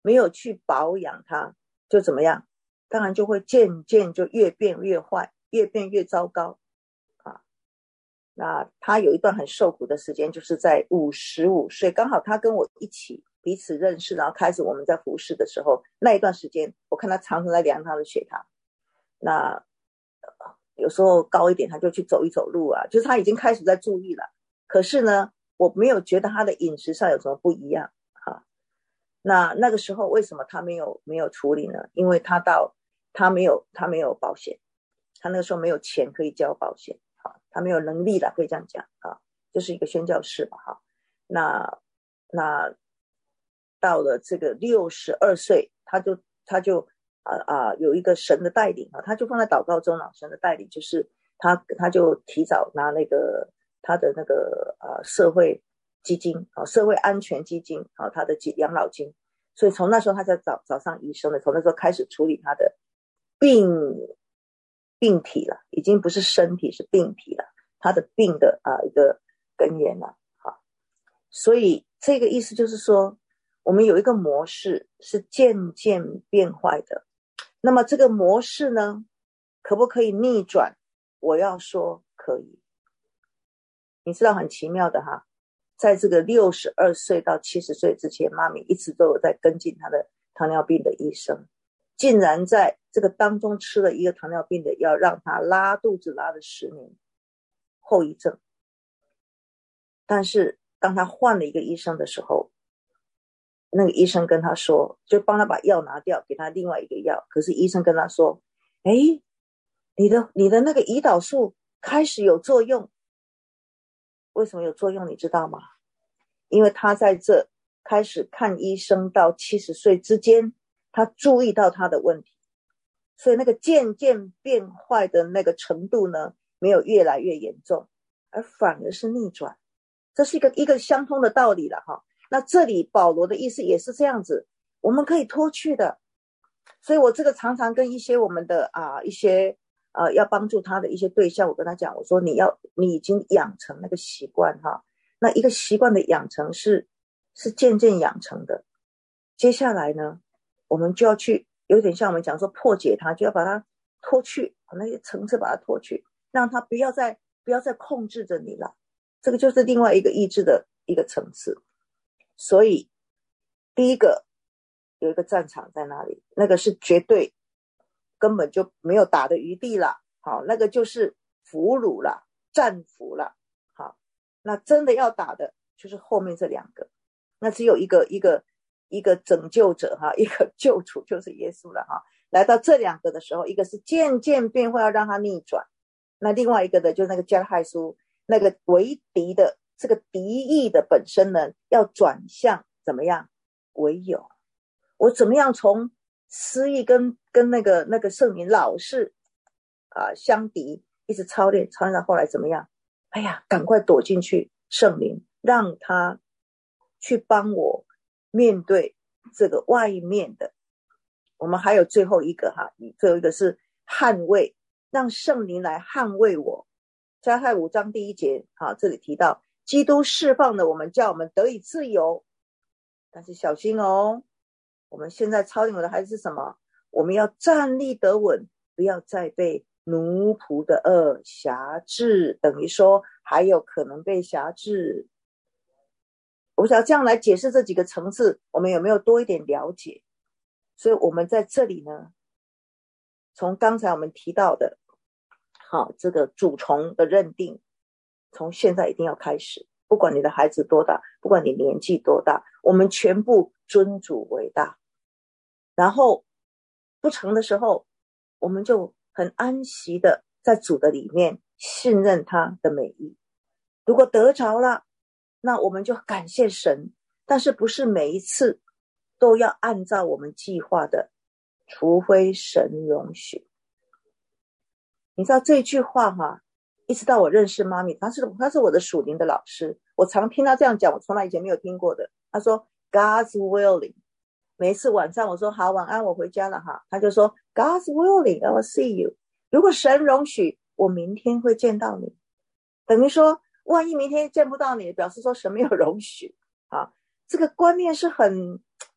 没有去保养它，就怎么样？当然就会渐渐就越变越坏，越变越糟糕啊。那他有一段很受苦的时间，就是在五十五岁，刚好他跟我一起彼此认识，然后开始我们在服侍的时候，那一段时间我看他常常在量他的血糖，那有时候高一点他就去走一走路啊，就是他已经开始在注意了。可是呢，我没有觉得他的饮食上有什么不一样哈。那那个时候为什么他没有没有处理呢？因为他到他没有他没有保险，他那个时候没有钱可以交保险，哈，他没有能力了，可以这样讲啊，就是一个宣教士吧，哈。那那到了这个六十二岁，他就他就啊啊有一个神的带领啊，他就放在祷告中了。神的带领就是他他就提早拿那个他的那个呃社会基金啊，社会安全基金啊，他的养老金。所以从那时候他才找找上医生的，从那时候开始处理他的病病体了，已经不是身体是病体了，他的病的啊、呃、一个根源了。好，所以这个意思就是说，我们有一个模式是渐渐变坏的。那么这个模式呢，可不可以逆转？我要说可以。你知道很奇妙的哈，在这个六十二岁到七十岁之前，妈咪一直都有在跟进她的糖尿病的医生，竟然在这个当中吃了一个糖尿病的药，让她拉肚子拉了十年，后遗症。但是当她换了一个医生的时候，那个医生跟她说，就帮她把药拿掉，给她另外一个药。可是医生跟她说，诶，你的你的那个胰岛素开始有作用。为什么有作用你知道吗？因为他在这开始看医生到七十岁之间，他注意到他的问题，所以那个渐渐变坏的那个程度呢，没有越来越严重，而反而是逆转。这是一个一个相通的道理了哈。那这里保罗的意思也是这样子，我们可以脱去的。所以我这个常常跟一些我们的啊一些呃要帮助他的一些对象，我跟他讲，我说你要你已经养成那个习惯哈。那一个习惯的养成是是渐渐养成的，接下来呢，我们就要去有点像我们讲说破解它，就要把它脱去，把那些层次把它脱去，让它不要再不要再控制着你了。这个就是另外一个意志的一个层次。所以第一个有一个战场在那里，那个是绝对根本就没有打的余地了，好，那个就是俘虏了，战俘了。好，那真的要打的就是后面这两个，那只有一个一个一个拯救者哈，一个救主就是耶稣了哈。来到这两个的时候，一个是渐渐变化要让它逆转，那另外一个的就是那个加拉太书那个为敌的这个敌意的本身呢，要转向怎么样为有。我怎么样从私意跟跟那个那个圣灵老是啊相敌，一直操练操练到后来怎么样？哎呀，赶快躲进去，圣灵让他去帮我面对这个外面的。我们还有最后一个哈，最后一个是捍卫，让圣灵来捍卫我。加拉太五章第一节，好，这里提到基督释放了我们，叫我们得以自由。但是小心哦，我们现在操练我的孩子是什么？我们要站立得稳，不要再被奴仆的恶辖制，等于说还有可能被辖制。我想这样来解释这几个层次，我们有没有多一点了解？所以我们在这里呢，从刚才我们提到的好，这个主从的认定，从现在一定要开始。不管你的孩子多大，不管你年纪多大，我们全部尊主为大。然后不成的时候，我们就很安息的在主的里面信任他的美意。如果得着了，那我们就感谢神，但是不是每一次都要按照我们计划的，除非神容许。你知道这句话哈，一直到我认识妈咪，她是她是我的属灵的老师，我常听她这样讲，我从来以前没有听过的。她说 God's willing， 每一次晚上我说好晚安，我回家了哈，她就说 God's willing I will see you， 如果神容许，我明天会见到你。等于说万一明天见不到你，表示说神没有容许啊。这个观念是很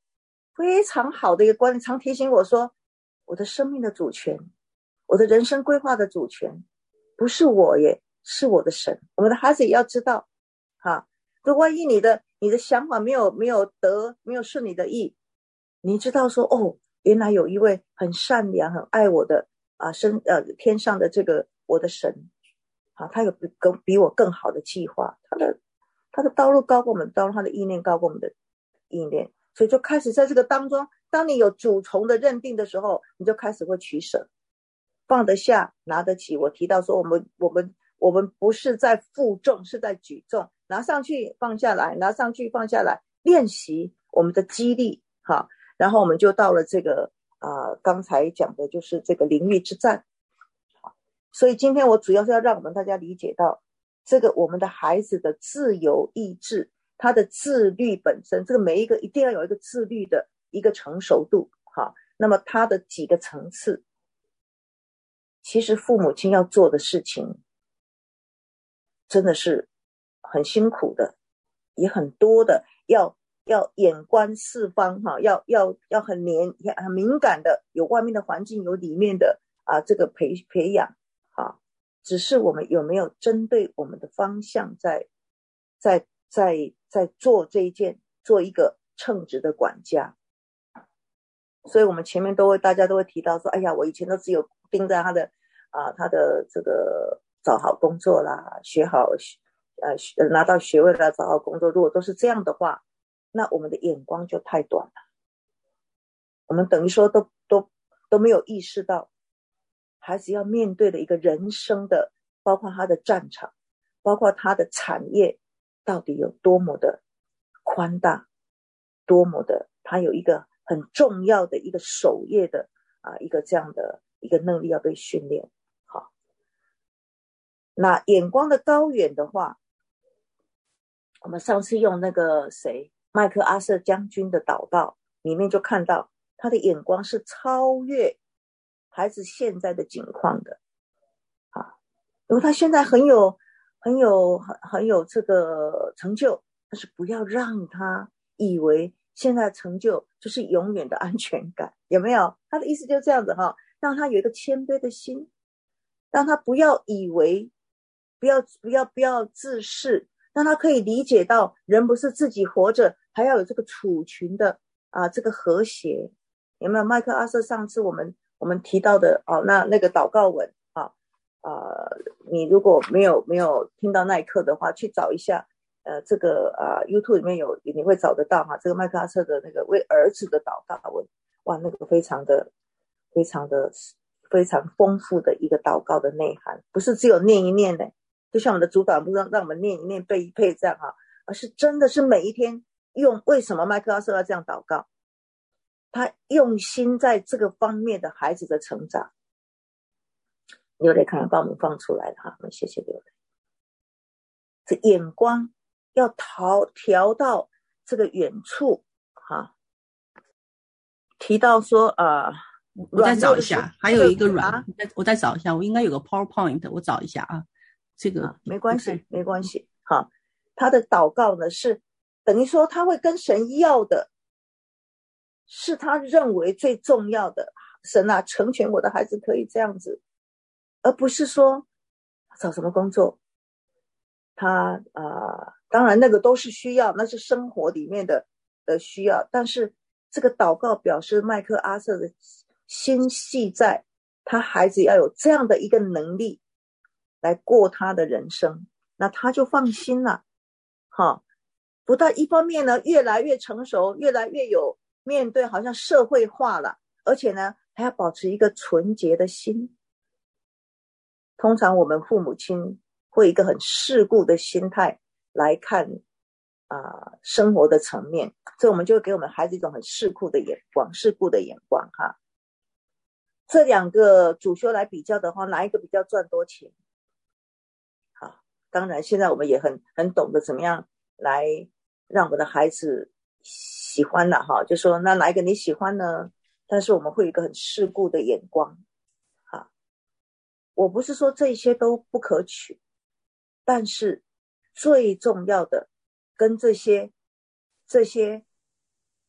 非常好的一个观念，常提醒我说，我的生命的主权，我的人生规划的主权，不是我耶，是我的神。我们的孩子也要知道，哈，如果万一你的你的想法没有没有得没有顺你的意，你知道说，哦，原来有一位很善良、很爱我的啊，生呃天上的这个我的神，啊，他有比更比我更好的计划，他的他的道路高过我们的道路，他的意念高过我们的意念，所以就开始在这个当中，当你有主从的认定的时候，你就开始会取舍，放得下，拿得起。我提到说，我们我们我们不是在负重，是在举重，拿上去放下来，拿上去放下来，练习我们的肌力，哈。然后我们就到了这个啊、呃，刚才讲的就是这个灵域之战。所以今天我主要是要让我们大家理解到，这个我们的孩子的自由意志，他的自律本身，这个每一个一定要有一个自律的一个成熟度，哈。那么他的几个层次，其实父母亲要做的事情，真的是很辛苦的，也很多的，要要眼观四方，哈，要要要很黏很敏感的，有外面的环境，有里面的啊这个培培养。啊，只是我们有没有针对我们的方向在在在在做这一件，做一个称职的管家。所以我们前面都会大家都会提到说，哎呀，我以前都只有盯在他的啊他的这个找好工作啦，学好呃拿到学位啦，找好工作，如果都是这样的话，那我们的眼光就太短了，我们等于说都都都没有意识到孩子要面对的一个人生的，包括他的战场，包括他的产业到底有多么的宽大，多么的他有一个很重要的一个守业的啊一个这样的一个能力要被训练。好，那眼光的高远的话，我们上次用那个谁麦克阿瑟将军的祷告里面就看到他的眼光是超越孩子现在的境况的，啊，因为他现在很有很有很很有这个成就，但是不要让他以为现在成就就是永远的安全感，有没有？他的意思就这样子哈，让他有一个谦卑的心，让他不要以为，不要不要不要自恃，让他可以理解到人不是自己活着，还要有这个处群的啊这个和谐，有没有？麦克阿瑟上次我们我们提到的哦，那那个祷告文啊，呃，你如果没有没有听到那一刻的话，去找一下，呃，这个啊 YouTube 里面有你会找得到哈，这个麦克阿瑟的那个为儿子的祷告文，哇，那个非常的非常的非常丰富的一个祷告的内涵，不是只有念一念的，就像我们的主导不是让我们念一念背一背这样哈，而是真的是每一天用。为什么麦克阿瑟要这样祷告？他用心在这个方面的孩子的成长。刘磊可能帮我们放出来了哈，我们谢谢刘磊。这眼光要调调到这个远处哈。提到说呃， 我再找一下，还有一个软，啊、我再找一下，我应该有个 PowerPoint， 我找一下啊。这个、啊、 没关系，没关系。好，他的祷告呢是等于说他会跟神要的。是他认为最重要的，神啊，成全我的孩子可以这样子，而不是说找什么工作。他呃，当然那个都是需要，那是生活里面的的需要，但是这个祷告表示麦克阿瑟的心系在他孩子要有这样的一个能力来过他的人生，那他就放心了。好，不但一方面呢越来越成熟，越来越有面对好像社会化了，而且呢还要保持一个纯洁的心。通常我们父母亲会一个很世故的心态来看啊、呃、生活的层面，所以我们就会给我们孩子一种很世故的眼光，世故的眼光哈。这两个主修来比较的话，哪一个比较赚多钱？好，当然现在我们也很很懂得怎么样来让我们的孩子喜欢了哈，就说那哪一个你喜欢呢？但是我们会有一个很世故的眼光哈。我不是说这些都不可取，但是最重要的跟这些这些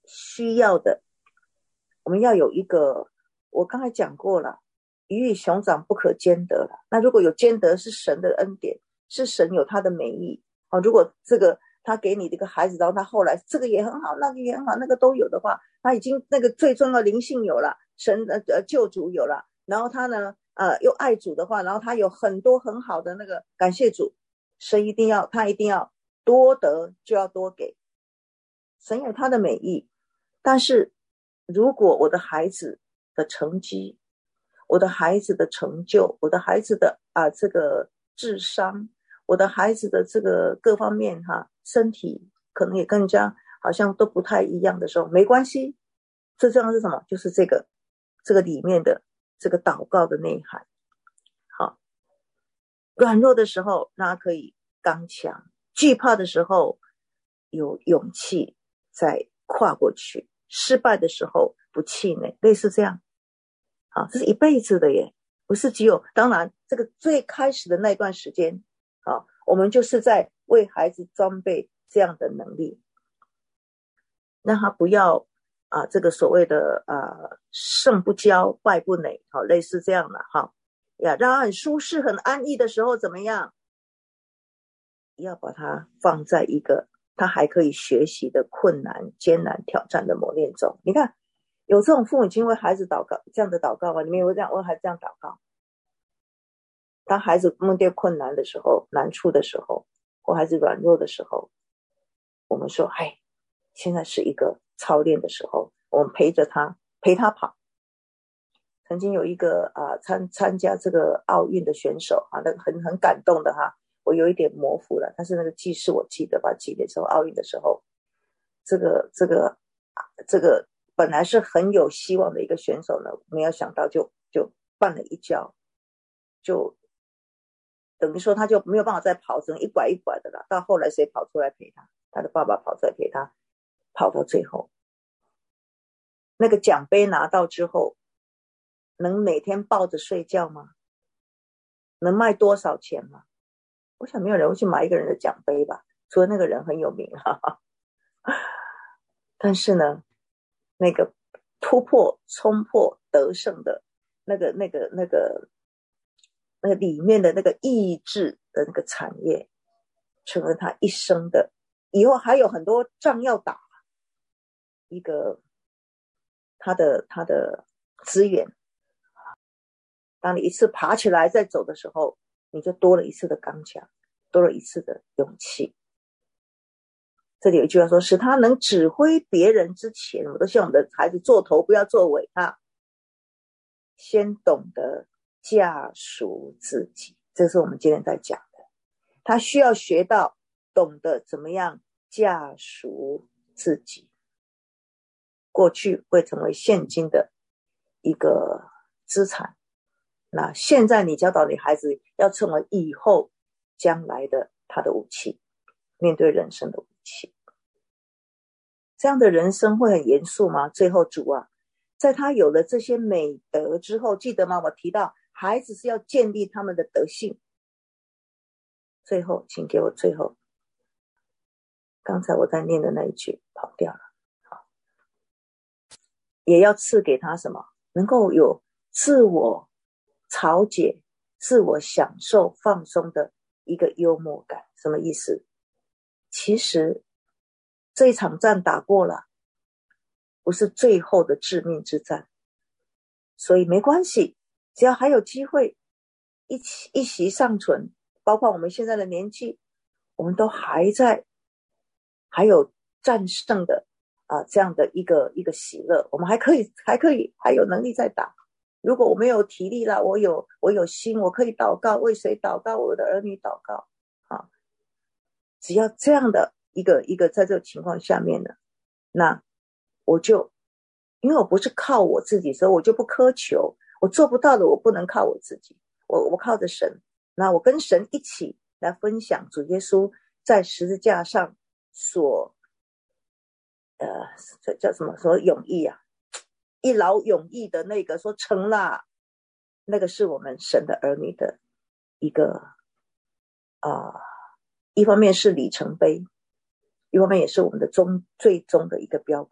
需要的，我们要有一个，我刚才讲过了，鱼与熊掌不可兼得了。那如果有兼得，是神的恩典，是神有他的美意。好，如果这个他给你这个孩子，然后他后来这个也很好，那个也很好，那个都有的话，他已经那个最重要灵性有了，神的呃救主有了，然后他呢呃又爱主的话，然后他有很多很好的那个感谢主，神一定要他一定要多得就要多给，神有他的美意。但是如果我的孩子的成绩，我的孩子的成就，我的孩子的啊这个智商，我的孩子的这个各方面哈，身体可能也更加好像都不太一样的时候，没关系。最重要是什么？就是这个这个里面的这个祷告的内涵。好，软弱的时候让他可以刚强，惧怕的时候有勇气再跨过去，失败的时候不气馁，类似这样。好，这是一辈子的耶，不是只有，当然这个最开始的那段时间，好，我们就是在为孩子装备这样的能力，让他不要啊这个所谓的啊胜不骄败不馁，好，类似这样的哈呀，让他很舒适很安逸的时候怎么样，要把它放在一个他还可以学习的困难艰难挑战的磨练中。你看有这种父母亲为孩子祷告这样的祷告吗？你们有这样为孩子这样祷告？当孩子面对困难的时候，难处的时候，或孩子软弱的时候，我们说哎，现在是一个操练的时候，我们陪着他陪他跑。曾经有一个啊、呃、参参加这个奥运的选手啊，那个很很感动的哈，我有一点模糊了，但是那个记事我记得吧，几年时候奥运的时候，这个这个这个本来是很有希望的一个选手呢，没有想到就就绊了一跤，就等于说他就没有办法再跑，只能一拐一拐的了。到后来谁跑出来陪他？他的爸爸跑出来陪他，跑到最后，那个奖杯拿到之后，能每天抱着睡觉吗？能卖多少钱吗？我想没有人会去买一个人的奖杯吧，除了那个人很有名哈哈。但是呢，那个突破、冲破、得胜的那个、那个、那个、那个里面的那个意志的那个产业，成了他一生的，以后还有很多仗要打，一个他的他的资源。当你一次爬起来再走的时候，你就多了一次的刚强，多了一次的勇气。这里有一句话说，使他能指挥别人之前，我都希望我们的孩子做头不要做尾啊，先懂得驾属自己，这是我们今天在讲的。他需要学到懂得怎么样驾属自己，过去会成为现今的一个资产，那现在你教导你孩子要成为以后将来的他的武器，面对人生的武器。这样的人生会很严肃吗？最后主啊，在他有了这些美德之后，记得吗？我提到孩子是要建立他们的德性。最后请给我最后刚才我在念的那一句跑掉了，好，也要赐给他什么？能够有自我调节、自我享受放松的一个幽默感。什么意思？其实这一场战打过了，不是最后的致命之战，所以没关系，只要还有机会一起一息尚存，包括我们现在的年纪，我们都还在还有战胜的啊、呃、这样的一个一个喜乐，我们还可以还可以还有能力再打。如果我没有体力了，我有我有心，我可以祷告，为谁祷告？我的儿女祷告啊！只要这样的一个一个在这个情况下面呢，那我就因为我不是靠我自己，所以我就不苛求，我做不到的我不能靠我自己，我我靠着神，那我跟神一起来分享主耶稣在十字架上所呃这叫什么所永义啊，一劳永逸的那个说成了，那个是我们神的儿女的一个啊、呃，一方面是里程碑，一方面也是我们的终最终的一个标杆。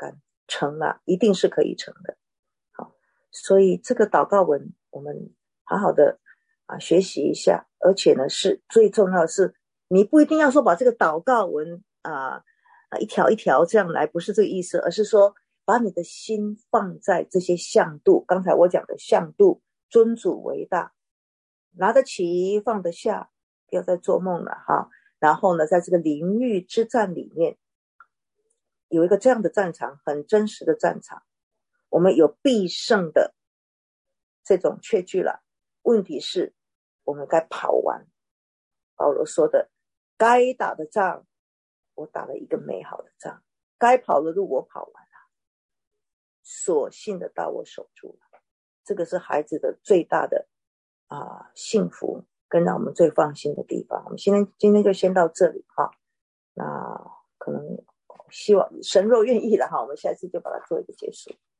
成了，一定是可以成的。好，所以这个祷告文我们好好的啊学习一下，而且呢是最重要的是，你不一定要说把这个祷告文啊啊一条一条这样来，不是这个意思，而是说把你的心放在这些向度，刚才我讲的向度，尊主为大，拿得起放得下，不要再做梦了哈。然后呢，在这个灵域之战里面，有一个这样的战场，很真实的战场，我们有必胜的这种确据了。问题是我们该跑完。保罗说的，该打的仗我打了一个美好的仗，该跑的路我跑完了，所幸的道我守住了。这个是孩子的最大的啊幸福，跟让我们最放心的地方。我们今天今天就先到这里哈，那可能希望神若愿意了哈，我们下次就把它做一个结束。